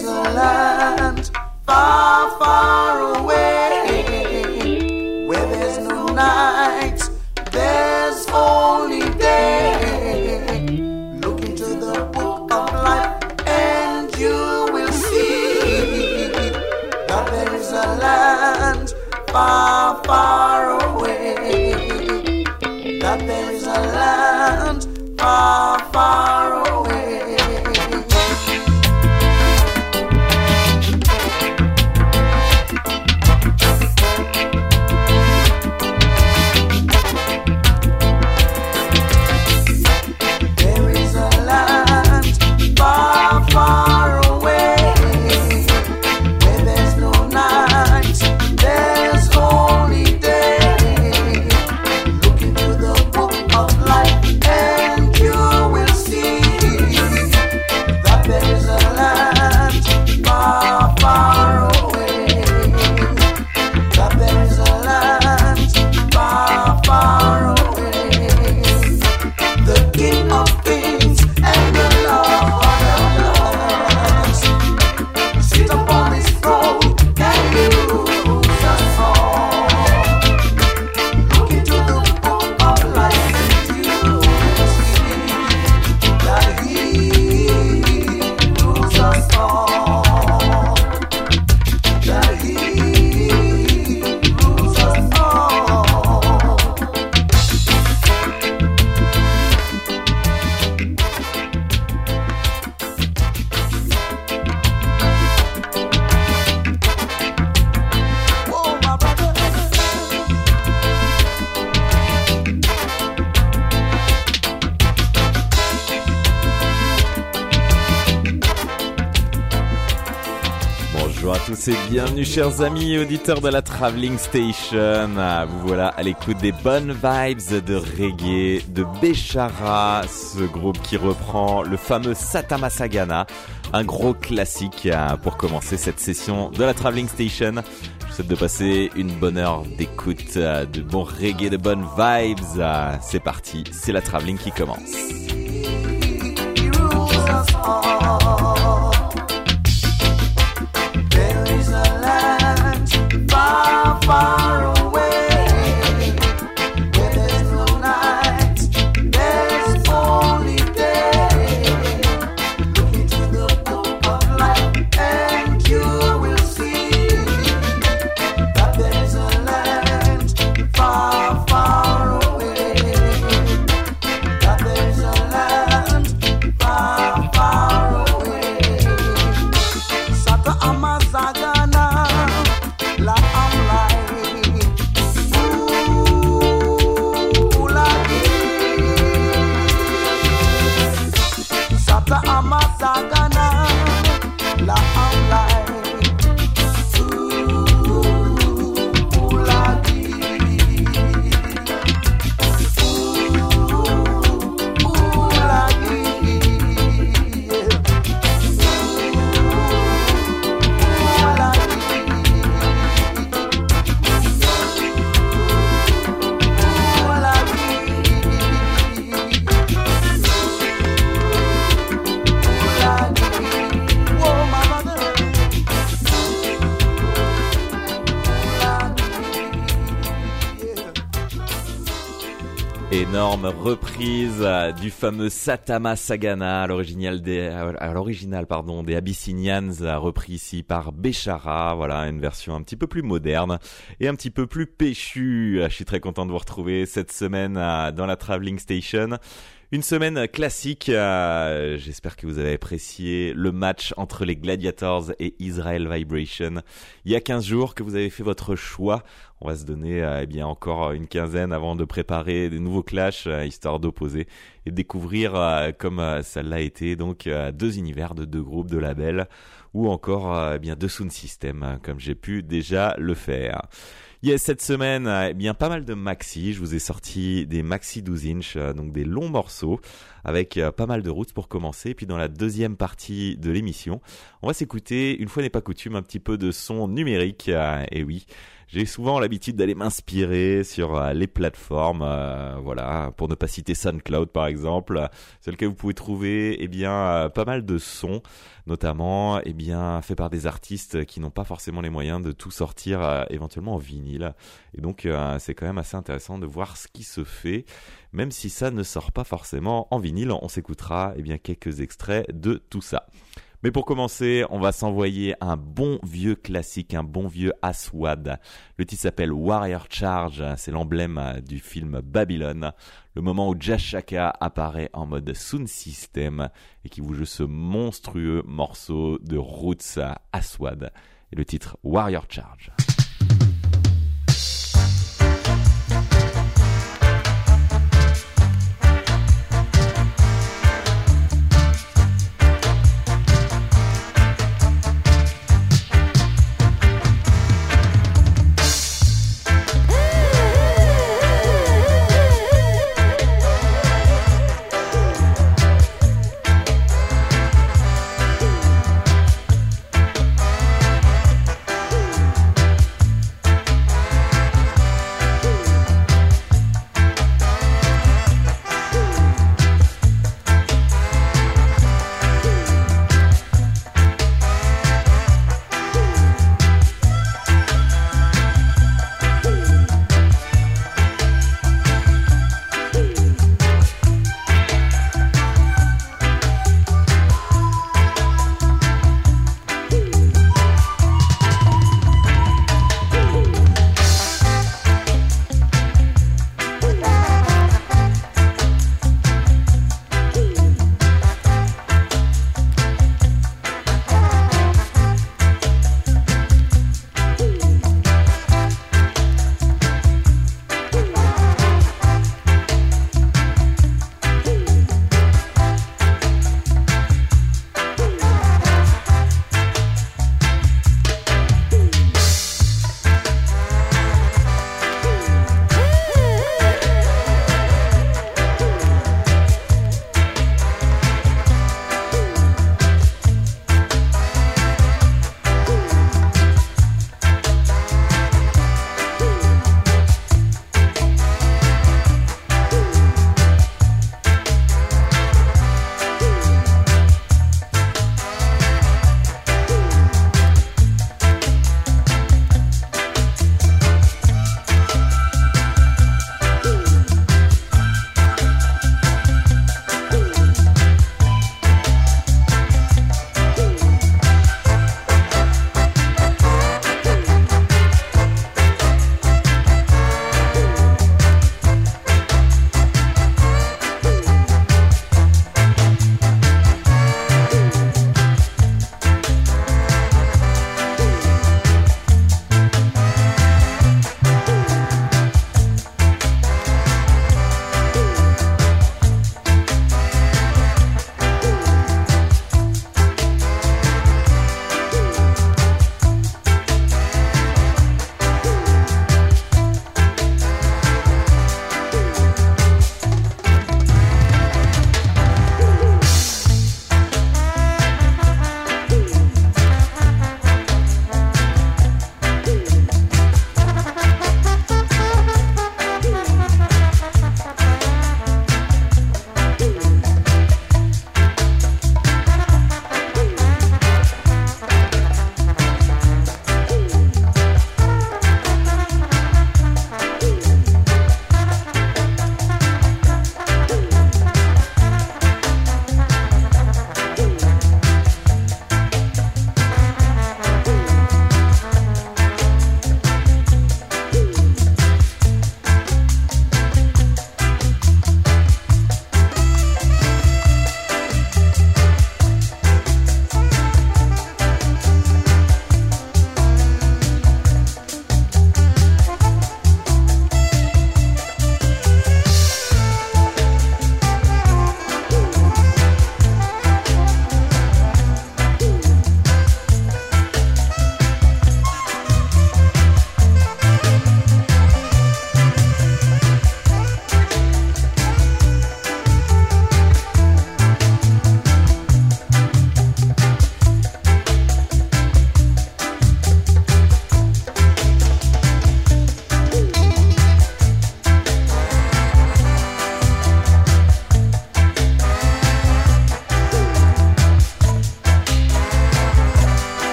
is a land far, far away, where there's no night, there's only day. Look into the book of life and you will see that there is a land far, far away, that there is a land far, far away. Et bienvenue chers amis et auditeurs de la Traveling Station. Vous voilà à l'écoute des bonnes vibes de reggae de Béchara, ce groupe qui reprend le fameux Satama Sagana, un gros classique pour commencer cette session de la Traveling Station. Je vous souhaite de passer une bonne heure d'écoute, de bon reggae, de bonnes vibes. C'est parti, c'est la Traveling qui commence. Far, far away, where there's no night, there's only day. Look into the book of life and you will see that there's a land far, far away, that there's a land far, far away. Sata Amazagana, La Amazagana, la amlai, ulagi, Énorme reprise du fameux Satama Sagana à l'original des Abyssinians, repris ici par Béchara. Voilà, une version un petit peu plus moderne et un petit peu plus péchue. Je suis très content de vous retrouver cette semaine dans la Traveling Station. Une semaine classique, j'espère que vous avez apprécié le match entre les Gladiators et Israel Vibration. Il y a 15 jours que vous avez fait votre choix. On va se donner encore une quinzaine avant de préparer des nouveaux clashs, histoire d'opposer et de découvrir comme ça l'a été donc deux univers de deux groupes, de labels ou encore deux sound systems comme j'ai pu déjà le faire. Yes, cette semaine, pas mal de maxi. Je vous ai sorti des maxi 12 inch, donc des longs morceaux avec pas mal de roots pour commencer. Et puis dans la deuxième partie de l'émission, on va s'écouter, une fois n'est pas coutume, un petit peu de son numérique. Et oui, J'ai souvent l'habitude d'aller m'inspirer sur les plateformes, voilà, pour ne pas citer SoundCloud par exemple, sur lequel vous pouvez trouver pas mal de sons, notamment faits par des artistes qui n'ont pas forcément les moyens de tout sortir éventuellement en vinyle. Et donc c'est quand même assez intéressant de voir ce qui se fait, même si ça ne sort pas forcément en vinyle. On s'écoutera quelques extraits de tout ça. Mais pour commencer, on va s'envoyer un bon vieux classique, un bon vieux Aswad. Le titre s'appelle Warrior Charge, c'est l'emblème du film Babylone. Le moment où Jah Shaka apparaît en mode Sound System et qui vous joue ce monstrueux morceau de Roots Aswad. Et le titre Warrior Charge.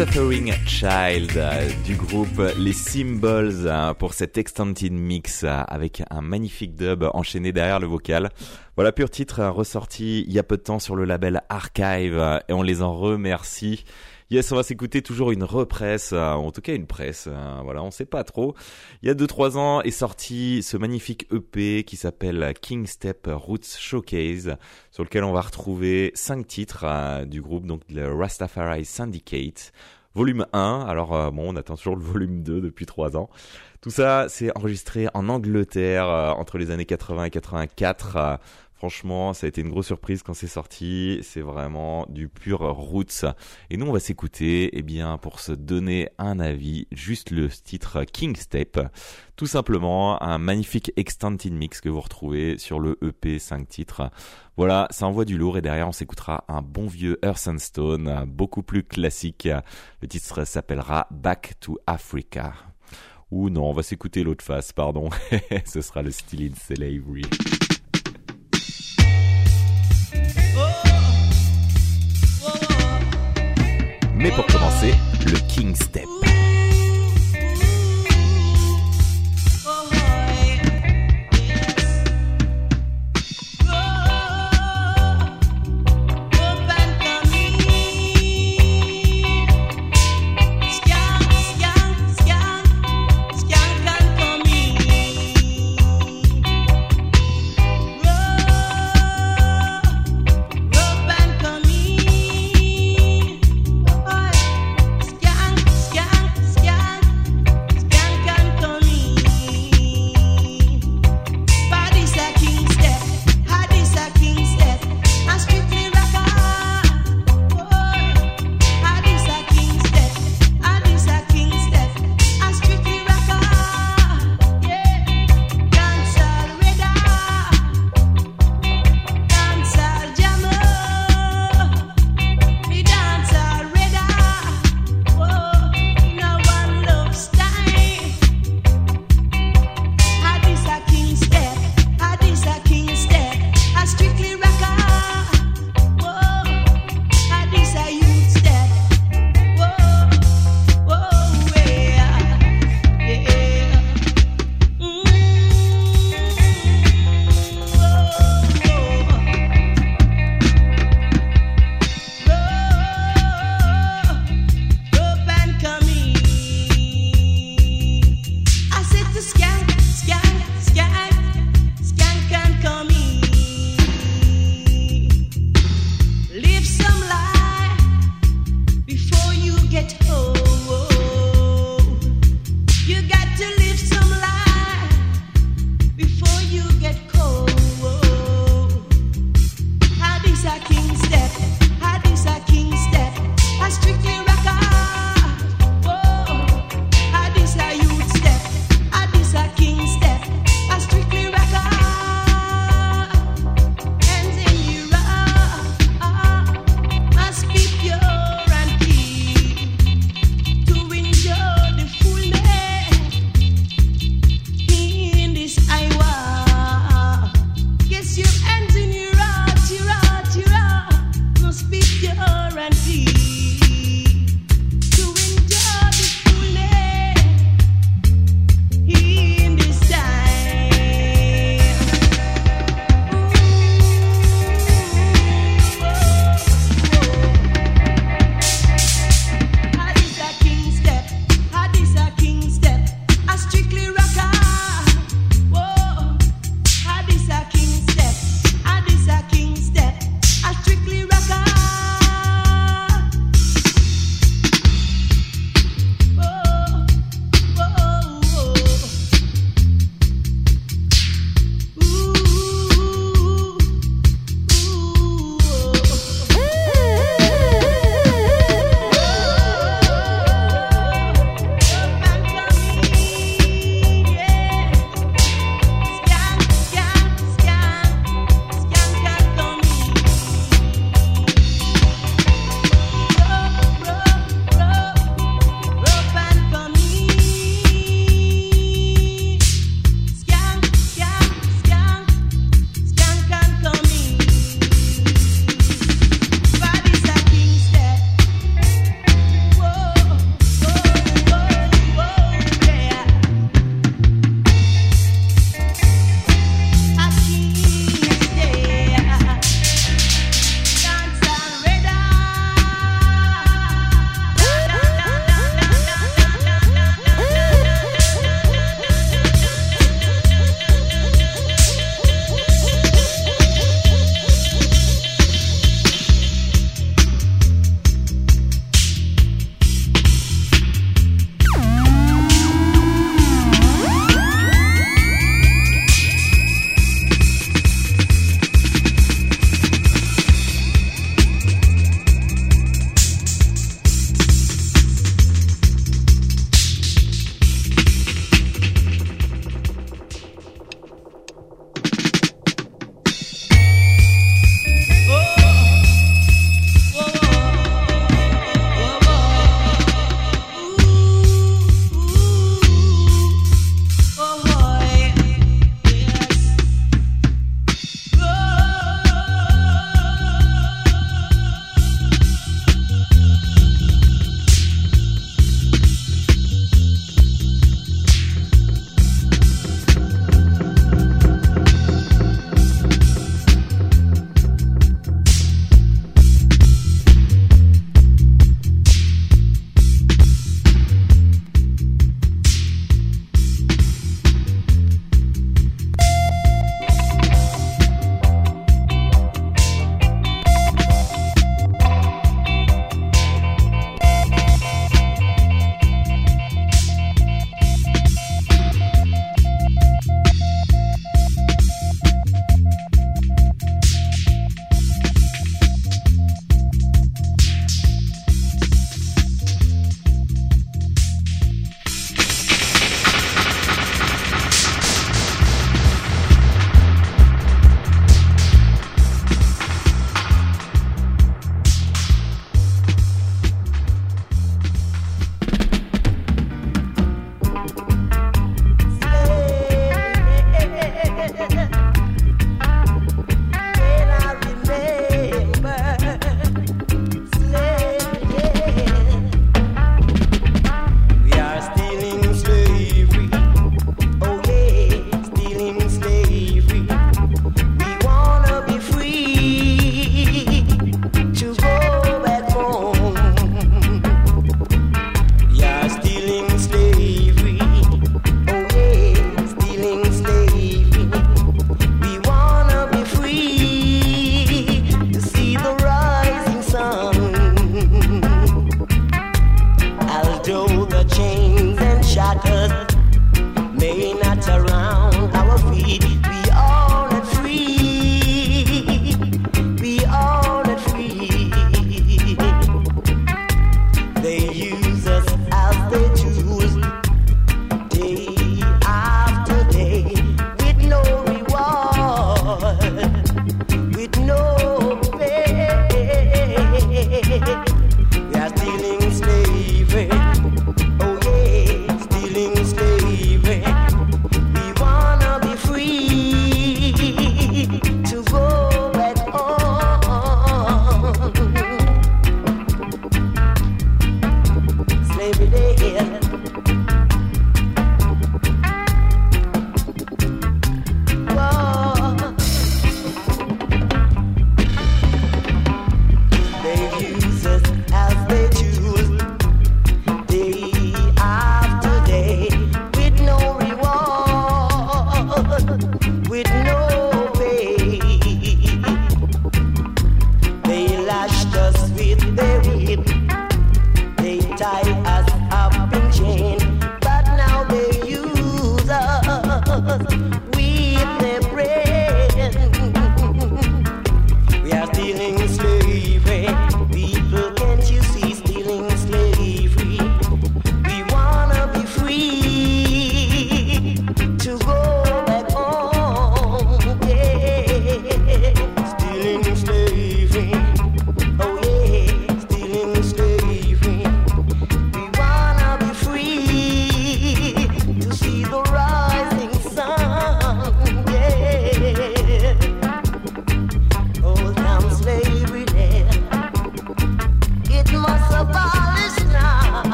Suffering Child du groupe Les Symbols pour cet extended mix avec un magnifique dub enchaîné derrière le vocal. Voilà, pur titre ressorti il y a peu de temps sur le label Archive et on les en remercie. Yes, on va s'écouter toujours une represse, en tout cas une presse, voilà, on sait pas trop. Il y a 2-3 ans est sorti ce magnifique EP qui s'appelle King Step Roots Showcase, sur lequel on va retrouver 5 titres du groupe, donc le Rastafari Syndicate, volume 1, alors on attend toujours le volume 2 depuis 3 ans. Tout ça, c'est enregistré en Angleterre entre les années 80 et 84. Franchement, ça a été une grosse surprise quand c'est sorti. C'est vraiment du pur roots. Et nous, on va s'écouter, pour se donner un avis, juste le titre King Step. Tout simplement, un magnifique extended mix que vous retrouvez sur le EP 5 titres. Voilà, ça envoie du lourd et derrière, on s'écoutera un bon vieux Earth and Stone, beaucoup plus classique. Le titre s'appellera Back to Africa. Ou non, on va s'écouter l'autre face, pardon. Ce sera le Still in Slavery. Mais pour commencer, le King Step.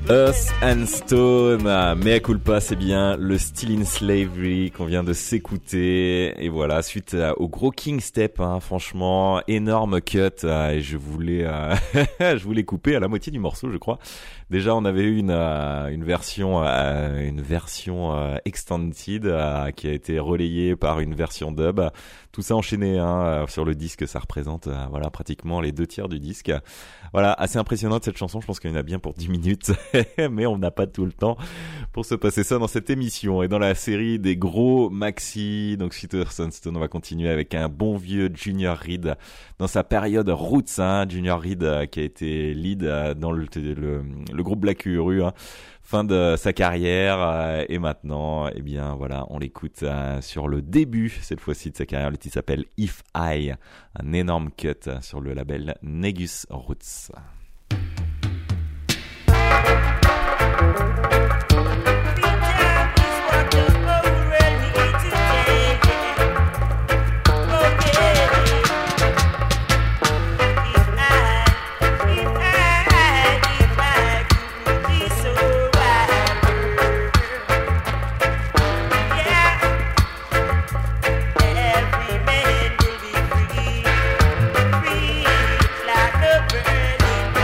Earth and Stone, mea culpa, c'est bien le Still in Slavery qu'on vient de s'écouter. Et voilà, suite au gros King Step, hein, franchement, énorme cut. Et je voulais couper à la moitié du morceau, je crois. Déjà, on avait eu une version extended qui a été relayée par une version dub. Tout ça enchaîné, hein, sur le disque, ça représente voilà pratiquement les 2/3 du disque. Voilà, assez impressionnante cette chanson. Je pense qu'il y en a bien pour 10 minutes, mais on n'a pas tout le temps pour se passer ça dans cette émission. Et dans la série des gros maxi, donc suite à Sunstone, on va continuer avec un bon vieux Junior Reid dans sa période Roots, hein, Junior Reid qui a été lead dans le groupe Black Uhuru, hein, fin de sa carrière, et maintenant, eh bien voilà, on l'écoute sur le début cette fois-ci de sa carrière. Le titre s'appelle If I, un énorme cut sur le label Negus Roots. Like a bird in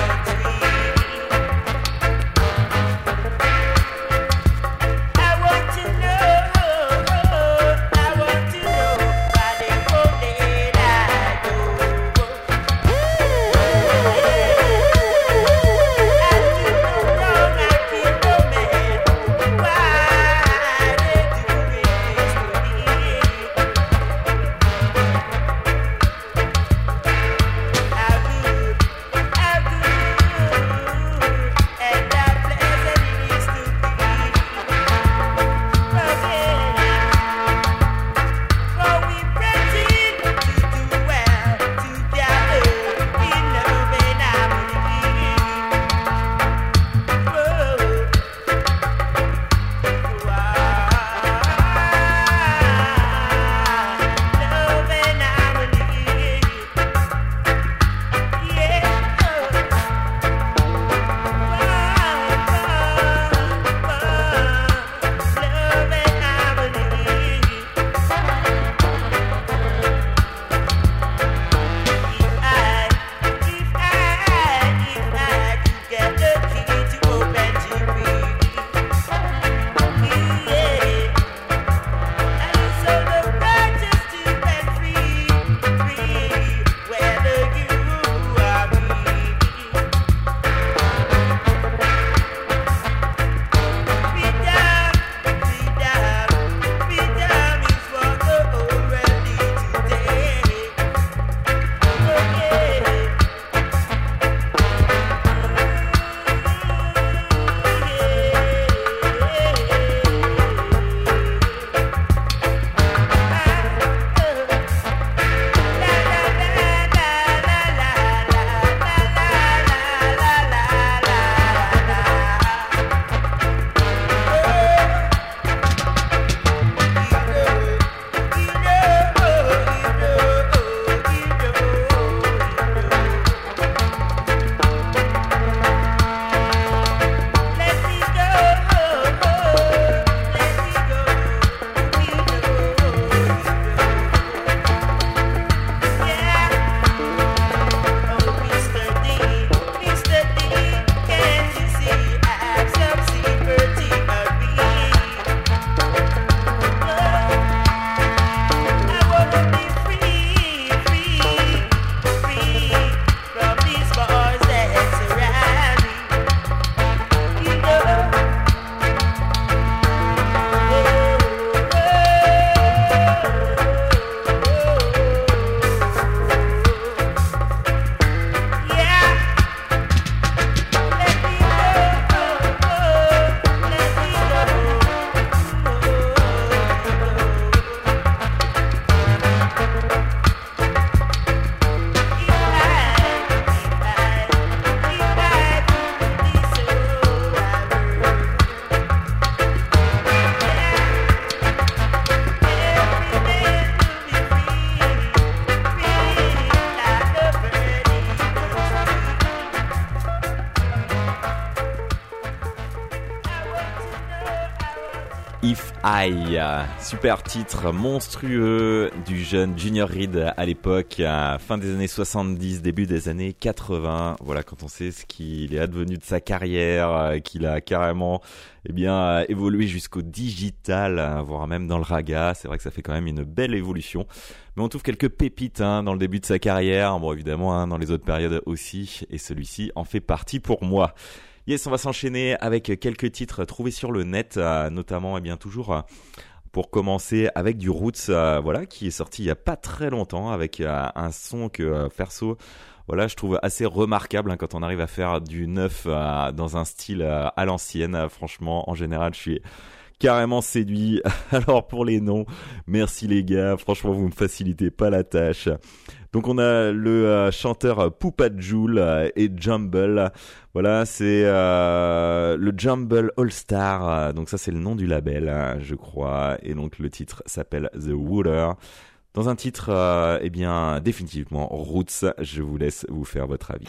If I, super titre monstrueux du jeune Junior Reid à l'époque, fin des années 70, début des années 80. Voilà, quand on sait ce qu'il est advenu de sa carrière, qu'il a carrément évolué jusqu'au digital, voire même dans le raga. C'est vrai que ça fait quand même une belle évolution. Mais on trouve quelques pépites dans le début de sa carrière, bon évidemment dans les autres périodes aussi, et celui-ci en fait partie pour moi. Yes, on va s'enchaîner avec quelques titres trouvés sur le net, notamment toujours pour commencer avec du Roots, qui est sorti il y a pas très longtemps avec un son que perso, je trouve assez remarquable quand on arrive à faire du neuf dans un style à l'ancienne. Franchement, en général, je suis carrément séduit. Alors pour les noms, merci les gars, franchement vous me facilitez pas la tâche. Donc on a le chanteur Poupa Joule et Jumble. Voilà, c'est le Jumble All Star. Donc ça c'est le nom du label, je crois. Et donc le titre s'appelle The Wooder. Dans un titre, définitivement Roots. Je vous laisse vous faire votre avis.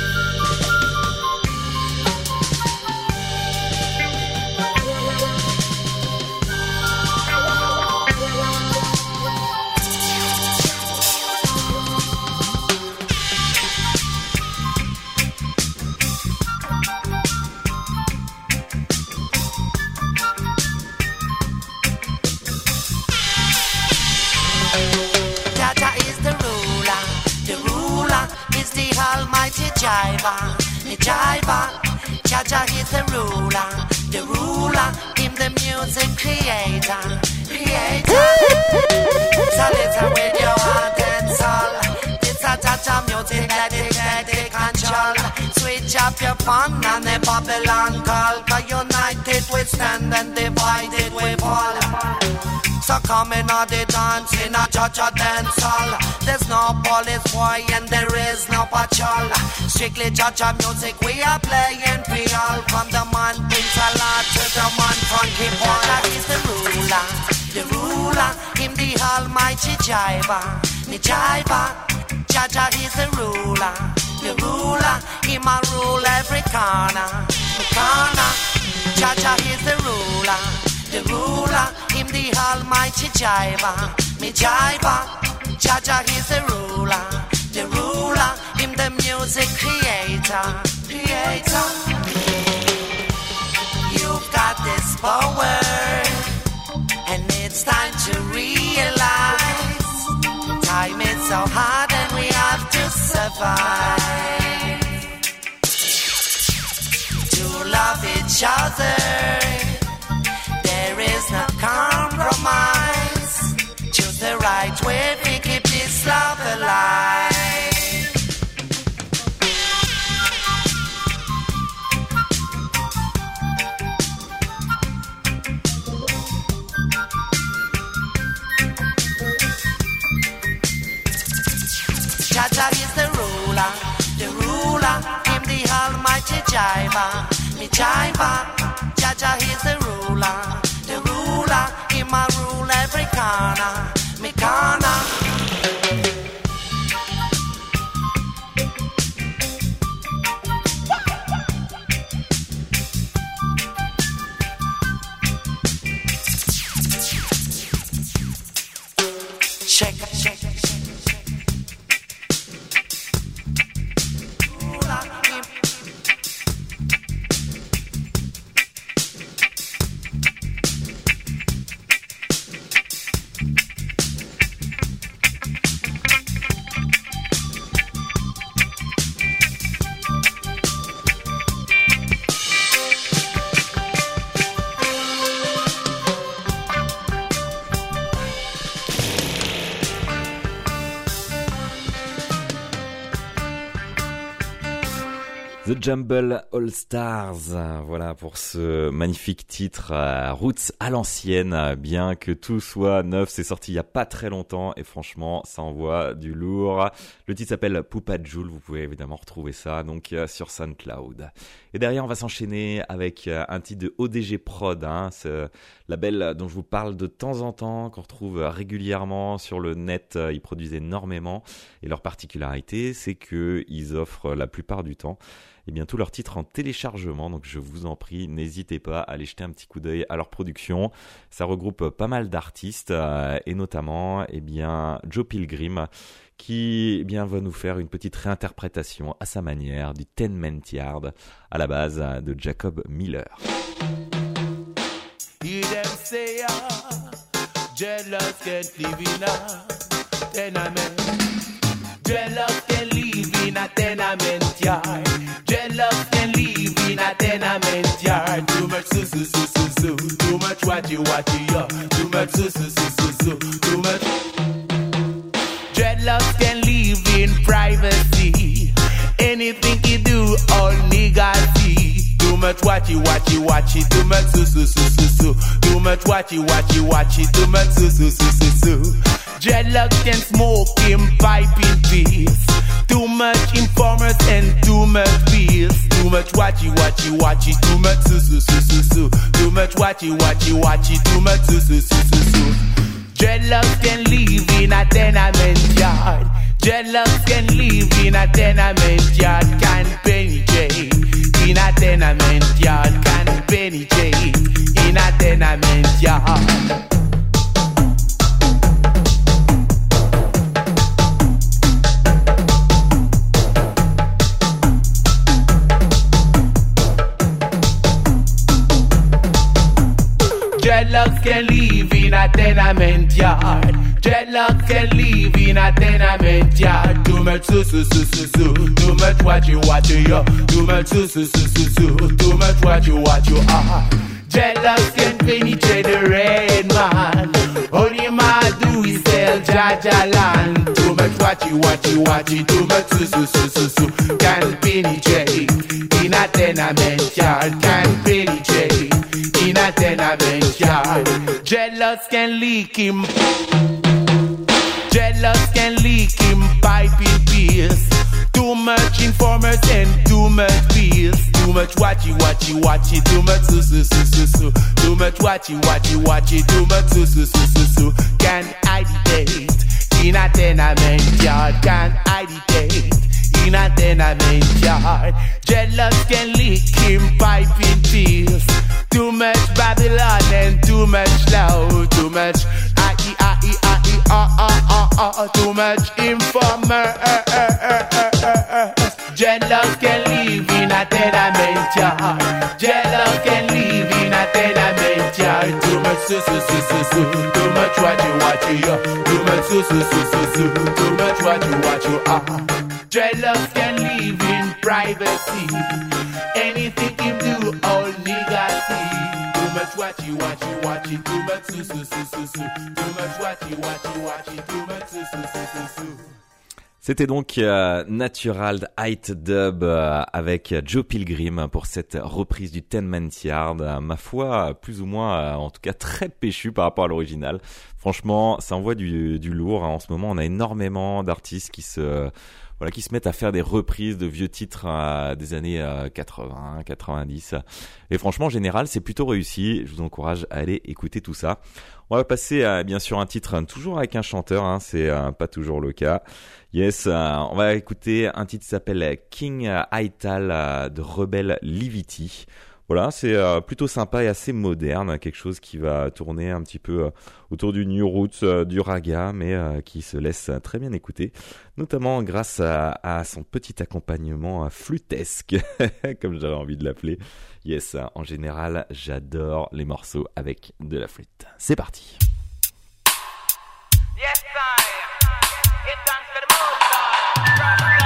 Jiva, Jaja is the ruler, him the music creator. So listen with your heart and soul. It's a Jaja music that they control. Switch up your fun and the Babylon call. 'Cause united we stand and divided we fall. So come in all the dance in a Jaja dance hall. There's no police boy and there is no patrol. Strictly Jaja music we are playing for all. From the man Prince Allah to the man Funky Paul. He's the ruler, him the almighty Jiva. The Jiva, Jaja is the ruler, him a rule every corner. Jaja is the ruler, him the almighty Jiva. Me Jiva, Jaja is the ruler, him the music creator. You've got this power, and it's time to realize time is so hard and we have to survive. To love each other, there is no compromise. Choose the right way to keep this love alive. Jaja is the ruler, him the almighty Jiva. Me Jiva, Jaja is the ruler, him a rule every corner. Me corner. Shake. The Jumble All Stars, voilà pour ce magnifique titre Roots à l'ancienne, bien que tout soit neuf, c'est sorti il y a pas très longtemps et franchement ça envoie du lourd. Le titre s'appelle Poupa Joule, vous pouvez évidemment retrouver ça donc sur SoundCloud. Et derrière on va s'enchaîner avec un titre de ODG Prod, ce label dont je vous parle de temps en temps, qu'on retrouve régulièrement sur le net. Ils produisent énormément et leur particularité c'est qu'ils offrent la plupart du temps et bien tous leurs titres en téléchargement. Donc je vous en prie, n'hésitez pas à aller jeter un petit coup d'œil à leur production. Ça regroupe pas mal d'artistes et notamment bien Joe Pilgrim qui va nous faire une petite réinterprétation à sa manière du Tenement Yard à la base de Jacob Miller. Jealous can't live in a tenement. Jealous can live in a tenement yard. Jealous can live in a tenement yard. Too much su su su su su. Too much watchy yo. Too much su su su su su. Too much. Jealous can live in privacy. Anything you do, all niggas see. Too much watchy. Too much su su su su su. Too much watchy. Too much su su su su su. Dreadlocks can smoke him pipe in peace. Too much informers and too much bills. Too much watchy. Too much su su su su su. Too much watchy. Too much su su su su su. Dreadlocks can live in a tenement yard. Dreadlocks can live in a tenement yard. Can penetrate in a tenement yard. Can penetrate in a tenement yard. Dreadlocks can live in a tenement yard. Dreadlocks can live in a tenement yard. Too much su su su su su. Too much watchy yo. Too much su su su su su. Too much watchy ah. Dreadlocks can penetrate the rain, man. All you must do is sell Jaja land. Too much watchy. Too much su su su su su. Can penetrate in a tenement yard. Can penetrate in a tenement yard. Dreadlocks can leak him. Dreadlocks can leak him pipe in peace. Too much informers and too much bills. Too much watchy. Too much su su su su su. Too much watchy. Too much su su su su su. Can agitate in a tenement yard. Can agitate in a tenement yard. Dreadlocks can leak him pipe in peace. Too much Babylon and too much loud. Too much too much informer. Dreadlocks can live in a tenement yard. Dreadlocks can live in a tenement yard. Too much su su su su su. Too much watchy yo. Too much su su su su su. Too much watchy ah. Dreadlocks can live in privacy. Anything him do, all niggas see. Too much watchy. Too much su su su su su. Too much watchy. Too much su su su su su. C'était donc Natural Height Dub avec Joe Pilgrim pour cette reprise du Tenement Yard, ma foi plus ou moins, en tout cas très péchu par rapport à l'original. Franchement, ça envoie du lourd. En ce moment, on a énormément d'artistes qui se mettent à faire des reprises de vieux titres des années 80, 90. Et franchement, en général, c'est plutôt réussi. Je vous encourage à aller écouter tout ça. On va passer bien sûr un titre toujours avec un chanteur, c'est pas toujours le cas. Yes, on va écouter un titre qui s'appelle King Aital de Rebel Livity. Voilà, c'est plutôt sympa et assez moderne, quelque chose qui va tourner un petit peu autour du new roots, du raga, mais qui se laisse très bien écouter, notamment grâce à son petit accompagnement flûtesque, comme j'avais envie de l'appeler. Yes, en général, j'adore les morceaux avec de la flûte. C'est parti. Yes, it dance for the most.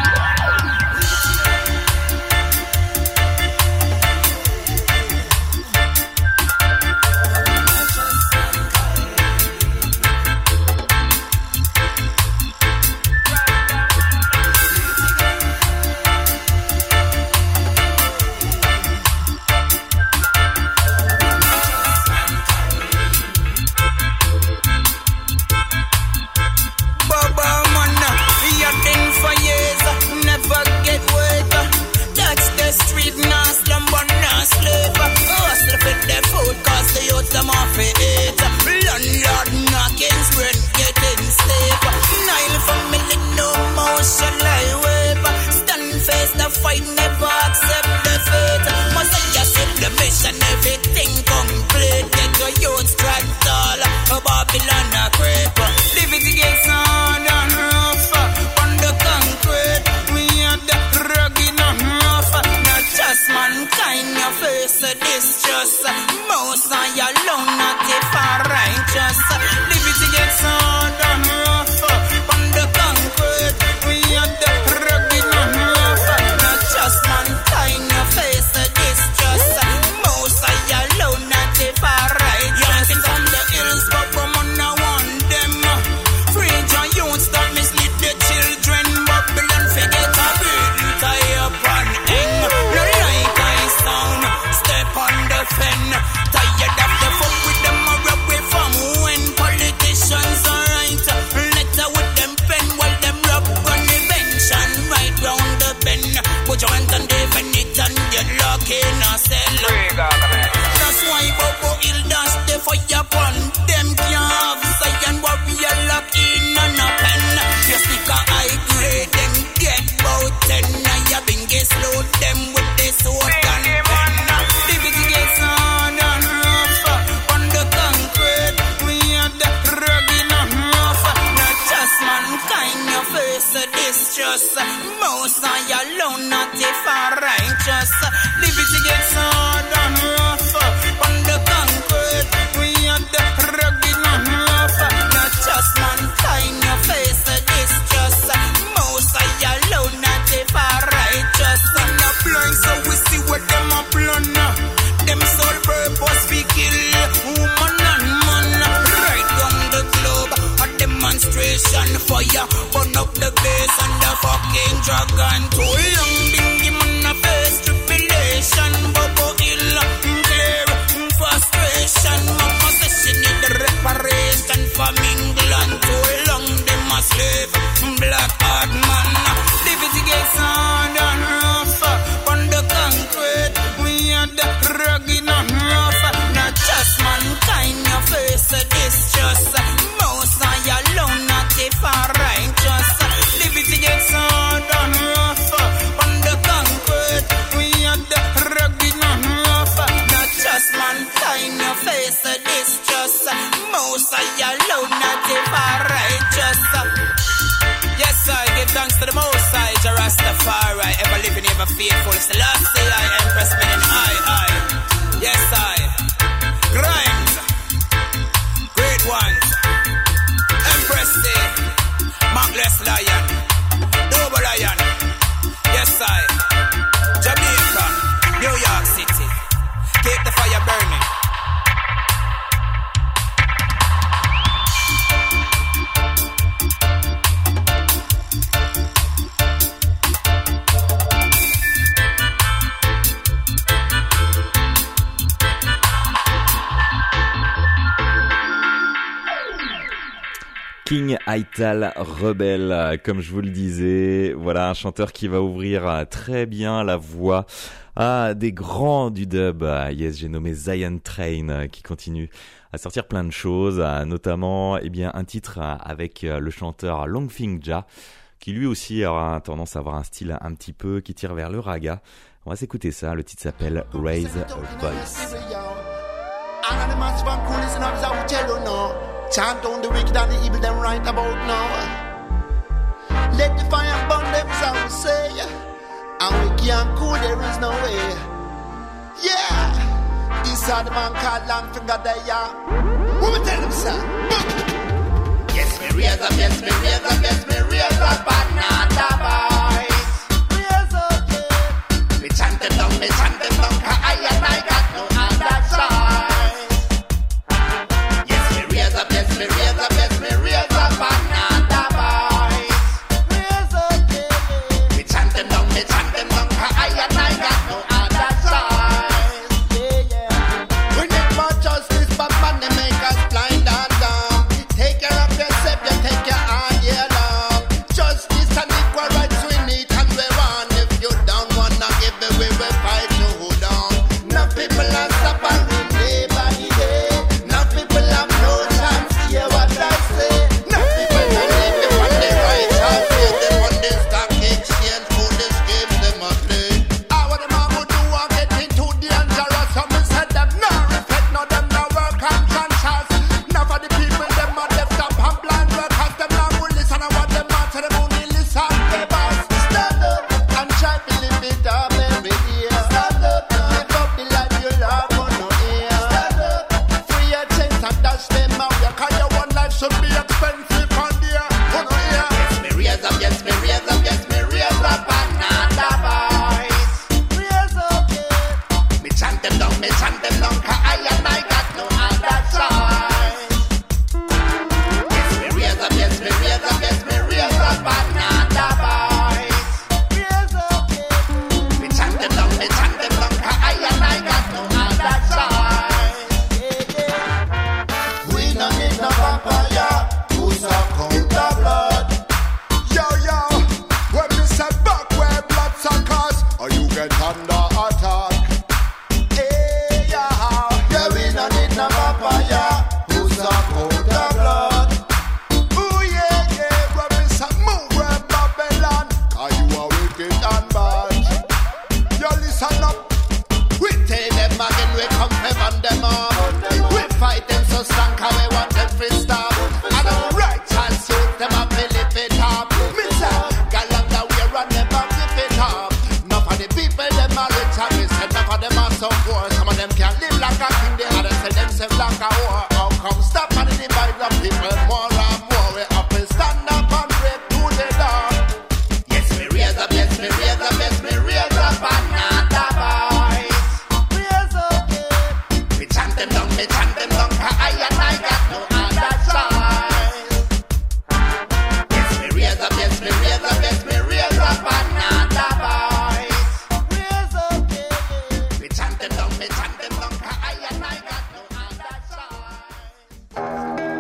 distrust. Most of you alone, not if I righteous. Liberty gets hard and rough. On the concrete, we have the rugged and rough. Not just mankind, your face a distrust. Most of you alone, not if I righteous. Young from the hills, but from on one them. Free your youths that mislead the children. Babylon forget a burden, tie up and hang. No like I sound, step on the fen. Tired of the fuck with them or away from when politicians are right. Letter with them pen while them rub on the bench and right round the bend. Put your hands on the it and get locked in a cell. That's why Bobo Hill dash the fire upon them. Can't have Zion warrior lock in on a pen. You stick a high grade then get about 10. Now you been get slow them with the sword and pen. Liberty gets hard and rough. On the concrete we have the rugged and rough. Not just mankind your face a distrust. Most of you alone not if I righteous. Liberty gets hard and rough. On the concrete we have the rugged and rough. Not just mankind your face a distrust. Most of you alone not if I righteous. And the blind so we see what them a plan. Them sole purpose we kill woman and man. Right down the globe a demonstration fire. Burn up the base and the fucking dragon. Too long dingy man a face tribulation. Bobo Hill clear frustration. Mama says she need the reparation from England. Too long them a slave black heart man. Liberty gets hard and rough. On the concrete we are the rugged and rough. Not just mankind your face a distrust. Most of you alone not if I righteous. Liberty gets hard and rough. On the concrete we are the rugged and rough. Not just mankind your face a distrust. Most of you alone not if I righteous. Yes, I give thanks to the Most High, Jah Rastafari, ever living, ever faithful. Selassie, I Empress men in I. Yes, I. Grimes, great ones. Empress Day, Markless Lion, Double Lion. Yes, I. Jamaica, New York City. Keep the fire burning. King Aital Rebel, comme je vous le disais, voilà un chanteur qui va ouvrir très bien la voie à des grands du dub. Yes, j'ai nommé Zion Train qui continue à sortir plein de choses, notamment un titre avec le chanteur Longfeng Jah qui lui aussi aura tendance à avoir un style un petit peu qui tire vers le raga. On va s'écouter ça, le titre s'appelle Raise a Voice. Chant down the wicked and the evil them right about now. Let the fire burn them, some say, and we can't cool, there is no way. Yeah, this are the man called Longfinger there. What we tell them, sir? Yes, me raise up, yes, me raise up, yes, me raise up, another voice. Raise up, yeah. Me chant them down, cause I and I got no other choice. Me raise up, yes, me raise up another voice. Raise up, yeah. Me chant them down, cause I and I got no other choice. Yeah, yeah. We need more justice, but money make us blind and dumb. Take care of yourself, you take your hand, yeah, long. Justice and equal rights we need and we want. If you don't wanna give it, we will fight you down. Enough people should be expensive on there. Oh no, yeah. Yes, me raise up, yes, me raise up, yes, me raise up another voice. Raise up, yeah. Me chant them down, 'cause I and I got no other choice. Yes, me raise up, yes, me raise up, yes, me raise up another voice. Raise up, yeah. Me chant them down, 'cause I and I got no other choice. Yeah, yeah. We no need no vampire who suck out the blood. Yo, yo, when me say back where blood suckers, or you get under attack. Hey, yeah, yeah, we no need no vampire who suck out the blood. Ooh, yeah, yeah, when me say move where Babylon, are you a wicked and bad? Yo, listen up. We tell them again, we come from them up. We fight them so strong, 'cause we want them to stop. And our righteous youth, them up, we lift it up. Me say, galang that we run, never give it up. Enough of the people, them are rich, and we say, enough of them are so poor. Some of them can't live like a king, the others say themselves like a whore. How come stop and divide the people more and more? We up and stand up and break through the door. Yes, me raise up, yes, me raise up, yes, me raise up another voice. Raise up, yeah. Me chant them down, 'cause I and I got no other choice. Yes, me raise up, yes, me raise up, yes, me raise up another voice. Raise up, yeah. Me chant them down, 'cause I and I got no other choice.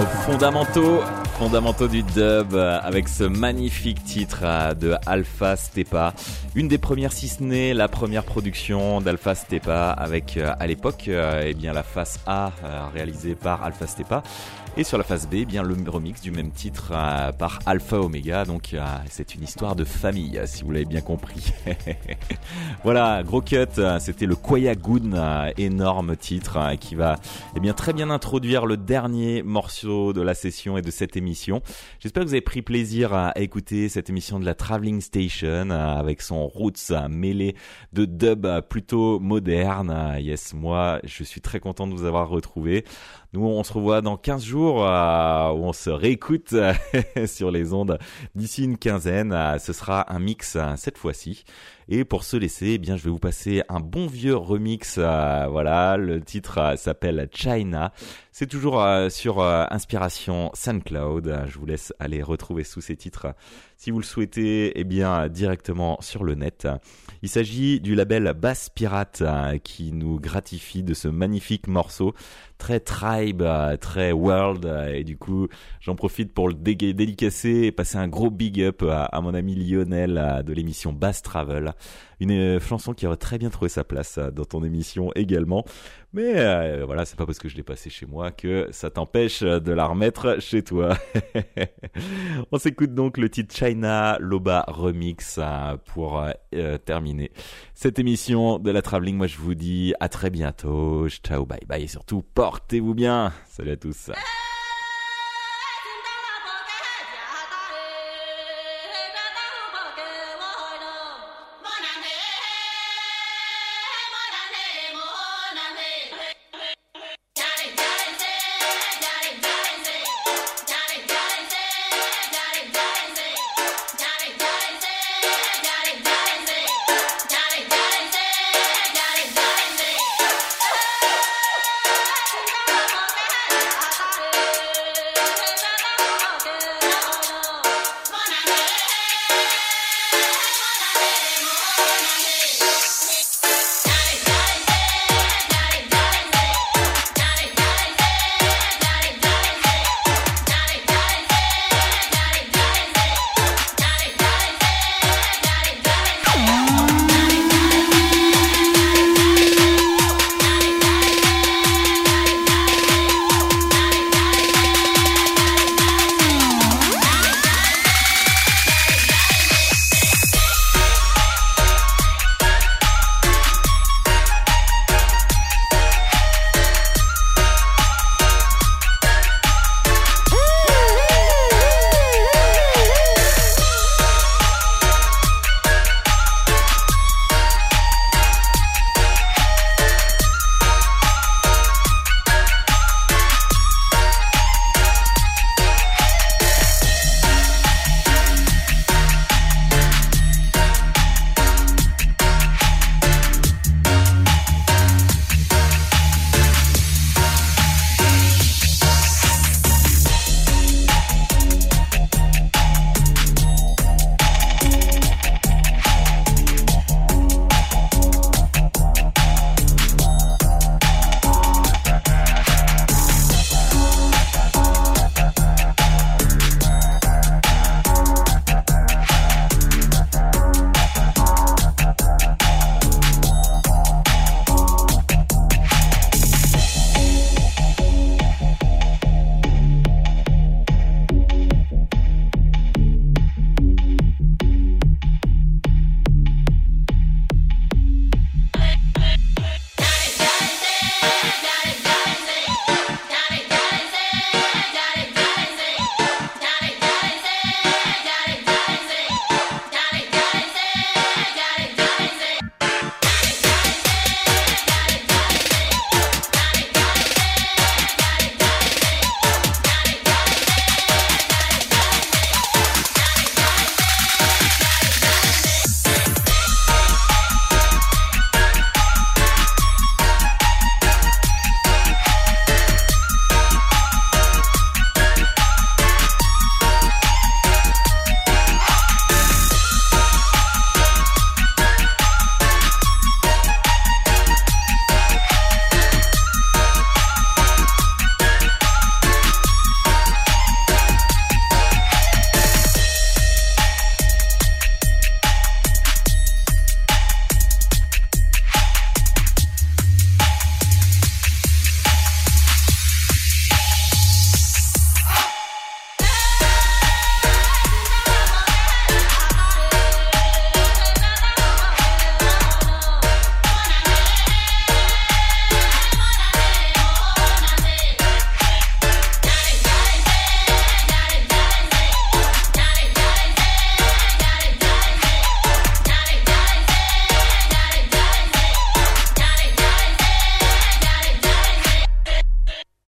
fondamentaux du dub avec ce magnifique titre de Alpha Stepa. Une des premières, si ce n'est la première production d'Alpha Stepa avec à l'époque la face A réalisée par Alpha Stepa. Et sur la face B, le remix du même titre par Alpha Omega. Donc c'est une histoire de famille, si vous l'avez bien compris. Voilà, gros cut, c'était le Koyagun, énorme titre qui va très bien introduire le dernier morceau de la session et de cette émission. J'espère que vous avez pris plaisir à écouter cette émission de la Traveling Station avec son roots mêlé de dub plutôt moderne. Yes, moi je suis très content de vous avoir retrouvé. Nous, on se revoit dans 15 jours où on se réécoute sur les ondes d'ici une quinzaine. Ce sera un mix cette fois-ci. Et pour se laisser, je vais vous passer un bon vieux remix. Voilà, le titre s'appelle China. C'est toujours sur inspiration SoundCloud. Je vous laisse aller retrouver tous ces titres si vous le souhaitez, directement sur le net. Il s'agit du label Bass Pirate qui nous gratifie de ce magnifique morceau. Très tribe, très world, et du coup j'en profite pour le dédicacer et passer un gros big up à mon ami Lionel de l'émission Bass Travel, une chanson qui aurait très bien trouvé sa place dans ton émission également, mais voilà, c'est pas parce que je l'ai passée chez moi que ça t'empêche de la remettre chez toi. On s'écoute donc le titre China Loba Remix pour terminer cette émission de la Traveling. Moi je vous dis à très bientôt, ciao, bye bye, et surtout portez-vous bien. Salut à tous. Daddy,